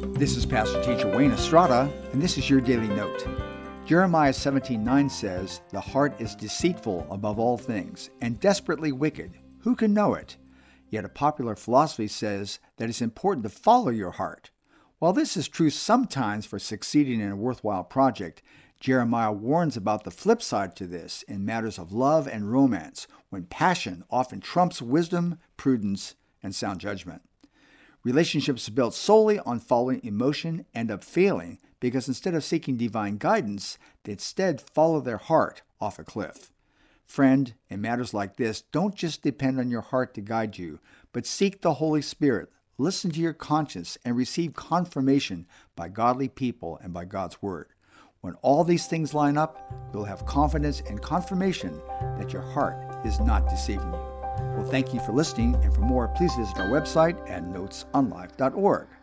This is Pastor Teacher Wayne Estrada, and this is your Daily Note. Jeremiah 17:9 says, "The heart is deceitful above all things, and desperately wicked. Who can know it?" Yet a popular philosophy says that it's important to follow your heart. While this is true sometimes for succeeding in a worthwhile project, Jeremiah warns about the flip side to this in matters of love and romance, when passion often trumps wisdom, prudence, and sound judgment. Relationships built solely on following emotion end up failing because instead of seeking divine guidance, they instead follow their heart off a cliff. Friend, in matters like this, don't just depend on your heart to guide you, but seek the Holy Spirit, listen to your conscience, and receive confirmation by godly people and by God's Word. When all these things line up, you'll have confidence and confirmation that your heart is not deceiving you. Well, thank you for listening, and for more, please visit our website at notesonlife.org.